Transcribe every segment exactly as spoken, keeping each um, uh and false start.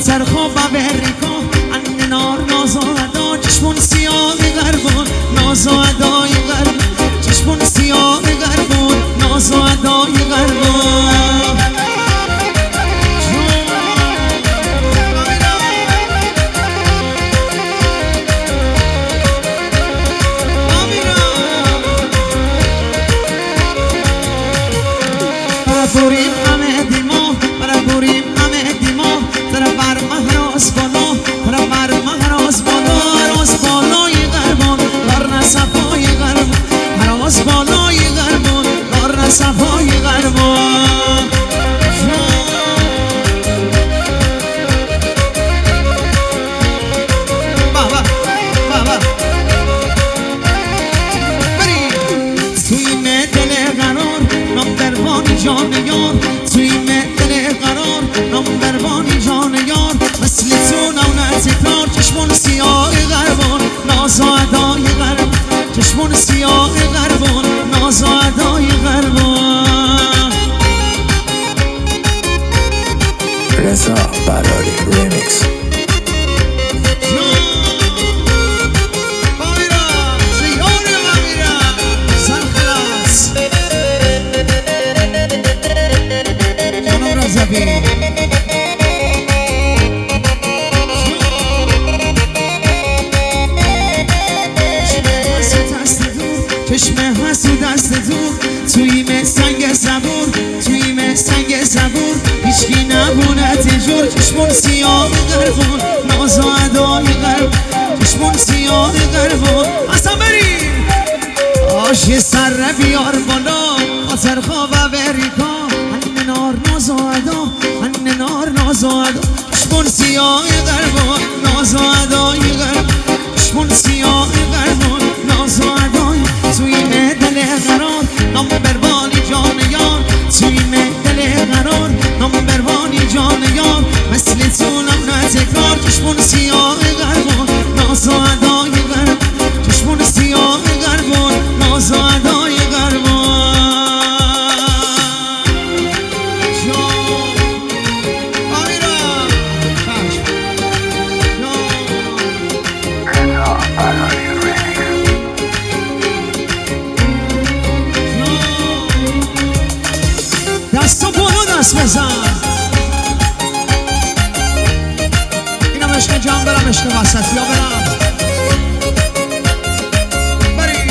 سر خواب بریکا ان نار ناز و ادا چشمون سیاه غربون ناز و ادای غربون چشمون سیاه غربون ناز و ادای غربون بریم همه دیما بریم همه دیما در بر مهراز بالا در بر مهراز بالا هراز بالای غربان بر نصفای غربان هراز بالای غربان بر نصفای غربان بابا بابا بریم توی مدل قرار نمبروانی جان یار توی مدل قرار نمبروانی جان یار مثل تو نونه تکرار چشمون سیاه غربان ناز و ادای غربان چشمون سیاه غربان ناز و ادای غربان رضا براری ریمیکس چشم حسود دست دور توی سنگ زبور توی سنگ زبور هیچکی نبونه تجور چشمون سیاه غربون ناز و ادای غرب چشمون سیاه غربون اصلا بریم آشی سر بیار بالا خاطر خواب بریکا ان نار ناز و ادا ان نار ناز و ادا چشمون سیاه غربون ناز و ادای غرب چشمون سیاه غربون ناز و ادای توی مدل قرار نمبروانی جان یار توی مدل قرار نمبروانی جان یار مثل تو نمونه تکرار چشمون سیاه غربون ناز و ادای غرب چشمون سیاه غربون ناز و ادای غربون دستو برو دست بزن اینم عشق جان برم عشق وسط یا برم بریم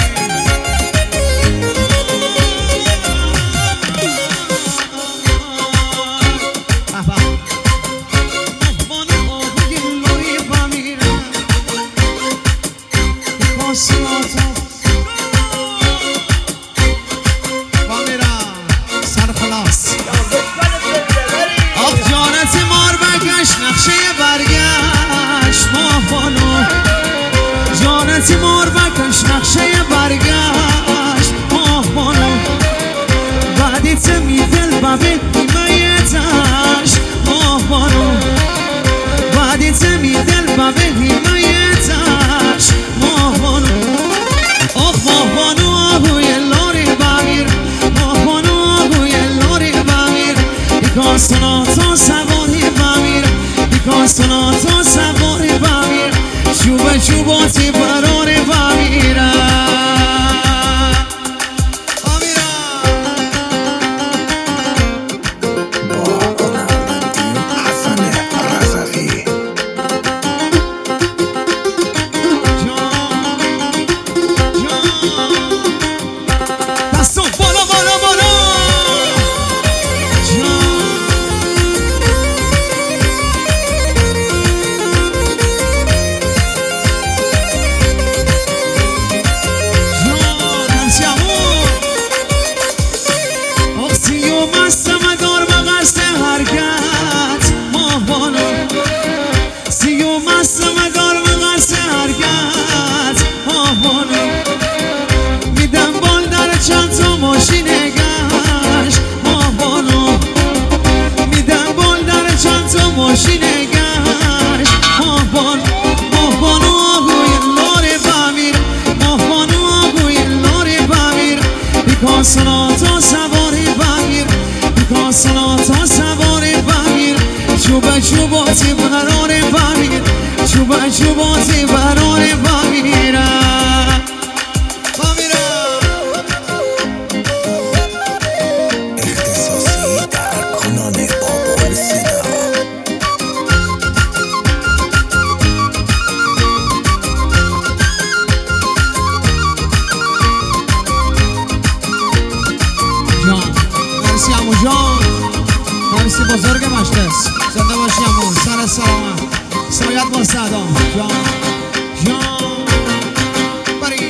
مهبان آبو گلوی بمیرم کاسناتو نقشه برگشت ماه بانو جانتی مار بکش نقشه برگشت ماه بانو بعدی تمی دل ببین حمایتش ماه بانو بعدی تمی دل ببین حمایتش ماه بانو آخ ماه بانو آهوی لاری بمیر ماه بانو آهوی لاری بمیر کاسناتو سواری بمیر کاسناتو سواری بمیر چوب چوباتی براری بمیرم کاسناتو سواری بگیر کاسناتو سواری بگیر چوب چوباتی برای چوبا چوباتی براره با میرم با میرم اختصاصی در کانال بابول صدا. جان مرسی امو جان، مرسی بزرگ مجلس، زنده باشی امو، سر سلامت، سایت با صدا جان جان بری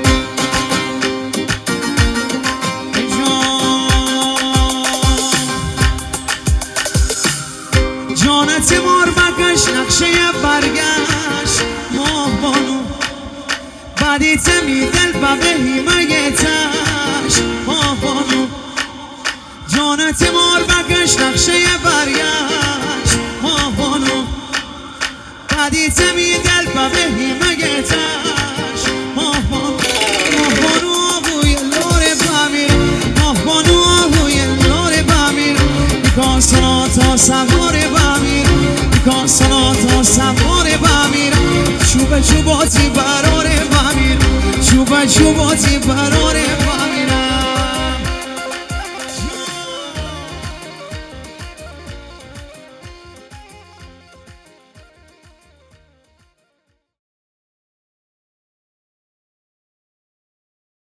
جان جانت مار بکش نقشه برگشت ماه بانو بعدی تمی دل ببهی مگتش ماه بانو جانت مار بکش نقشه برگشت ماه بانو بعدی تمی دل ببهی مگتش ماه بانو ماه بانو آبوی لور بمیر ماه بانو آبوی لور بمیر بیکان سنا تا سوار بمیر بیکان سنا تا سوار بمیر چوب چوباتی براره بمیر چوب چوباتی براره بمیر